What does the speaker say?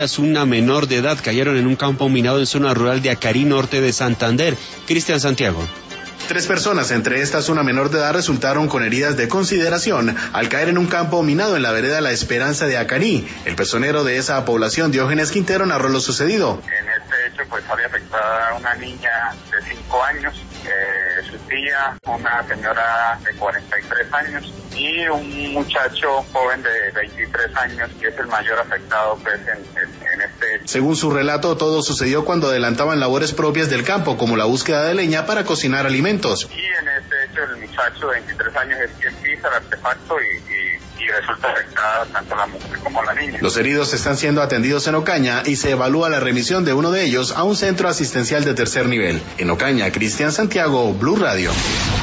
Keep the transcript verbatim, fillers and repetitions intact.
Una menor de edad cayeron en un campo minado en zona rural de Acarí, norte de Santander. Cristian Santiago. Tres personas, entre estas una menor de edad, resultaron con heridas de consideración al caer en un campo minado en la vereda La Esperanza de Acarí. El personero de esa población, Diógenes Quintero, narró lo sucedido. En este hecho, pues había afectada a una niña de cinco años, eh, su tía, una señora de cuarenta y tres años y un muchacho joven de veintitrés años, que es el mayor afectado pues, en, en, en este hecho. Según su relato, todo sucedió cuando adelantaban labores propias del campo, como la búsqueda de leña para cocinar alimentos. Y en este hecho, el muchacho de veintitrés años es quien pisa el artefacto y, y, y resulta afectada tanto la mujer como la niña. Los heridos están siendo atendidos en Ocaña y se evalúa la remisión de uno de ellos a un centro asistencial de tercer nivel. En Ocaña, Cristian Santiago, Blue Radio.